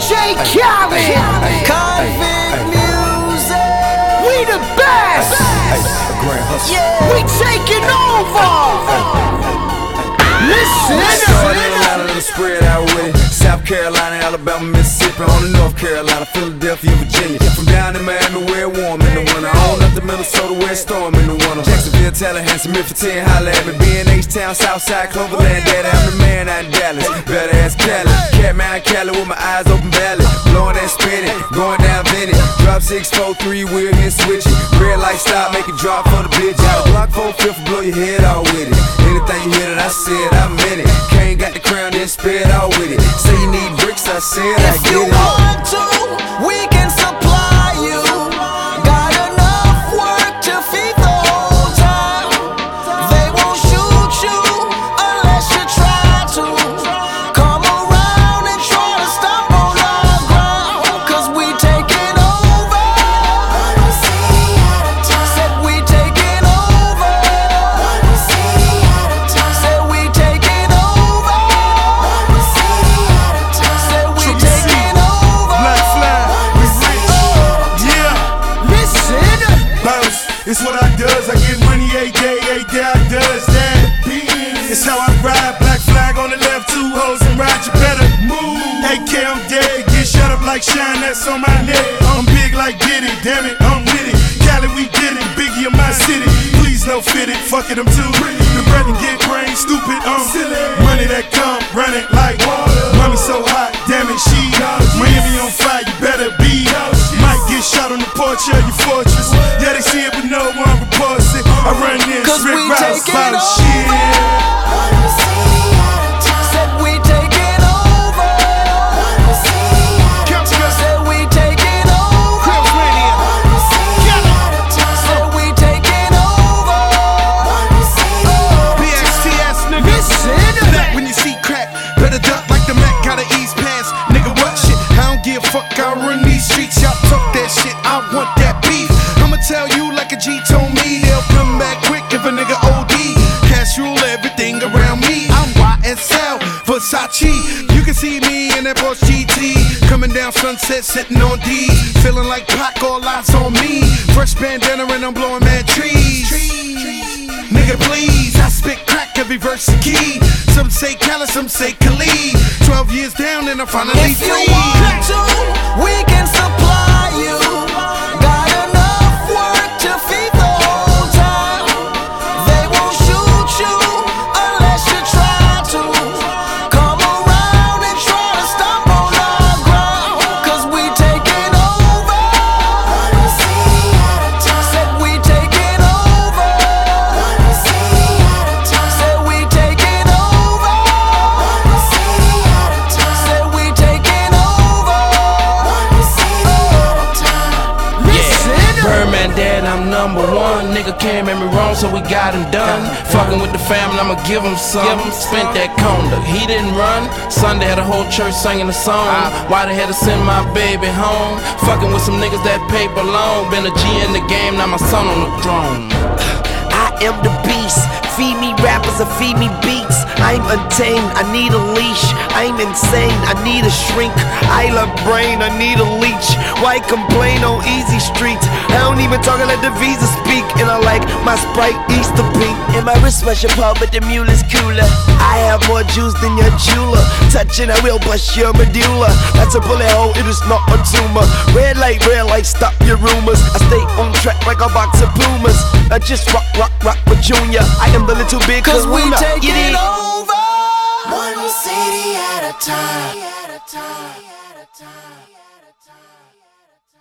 DJ Khaled, Convict music. we the best. We taking over. Listen. Spread out with it. South Carolina, Alabama, Mississippi, on the North Carolina, Philadelphia, Virginia. From down in Miami, where it's warm in the winter. On up to Minnesota, where it's storm in the winter. Jacksonville, Tallahassee, Memphis, 10, holla at me. B&H Town, Southside, Cloverland, Daddy, I'm the man out in Dallas. Better ass Cali, Catman Cali with my eyes open valley. Blowing and spinning, going down Vinny. Drop 6, 4, 3, wheel here switching. Red light stop, make it drop for the bitch. Out of Glock 4, 5th, blow your head out with it. Anything you hear that I said, I meant it. Kane got the crown, then spread out with it. Say you need bricks, I said I If get you it. want to, we can supply you. Got enough work to feed the whole town. They won't shoot you unless you try to. Come around and try to stop on our ground, 'cause we taking over. Said we taking over. Said we taking over. Said we taking over. Black flag, we rich, yeah. Listen. Bounce, it's what I does. I get money every day I does that. It's how I ride. Black flag on the left, 2 hoes and ride. You better move. AK, I'm dead. Get shut up like Shine, that's on my neck. I'm big like Diddy, damn it, I'm with it. Cali, we did it. Biggie in my city. Please no fit it, fuck it, I'm too. The bread and get brain stupid, money that come, run it like mommy so hot, damn it, she Miami on fire, you better be. Might get shot on the porch of your fortress. Yeah, they see it, but no one reports it. I run this, 'Cause Rick we Ross, taking about over. shit. Said we taking over. Said we taking over. Said we taking over. BXTS, nigga. Listen. Back when you see crack, better duck like the Mac, gotta ease past. Nigga, what shit? I don't give a fuck, I run these streets. Y'all talk that shit, I want that beef. I'ma tell you like a G told me, they'll come back quick if a nigga OD. Cash rule everything around me. I'm YSL, Versace. You can see me in that Porsche GT. Coming down Sunset, sitting on D. Feeling like Pac, all eyes on me. Fresh bandana and I'm blowing mad trees. Nigga, please, I spit crack every verse a key. Some say Khaled, some say Khalid. 12 years down and I'm finally If you free. want to, we can supply you. Got enough work to feed the whole town. They won't shoot you unless you try to. Come around and try to stop on our ground, 'cause we taking over. Said we taking over. Said we taking over. Said we taking over. Listen. Birdman dead, I'm #1. Nigga can't make me wrong, so we got him done. Fucking with the family, I'ma give him some. Spent that conda, he didn't run. Sunday had a whole church singing a song. Why they had to send my baby home? Fucking with some niggas that paper long. Been a G in the game, now my son on the throne. I am the beast. Feed me rappers and feed me beats. I'm untamed, I need a leash. I'm insane, I need a shrink. I love brain, I need a leech. Why complain on easy streets? I don't even talk, I let the visa speak. And I like my Sprite Easter pink. And my wrist special pub, but the mule is cooler. I have more juice than your jeweler. Touching, I will bust your medulla. That's a bullet hole, it is not a tumor. Red light, stop your rumors. I stay on track like a box of Pumas. I just rock with Junior. I am the little big 'Cause we kahuna. taking over. One city at a time.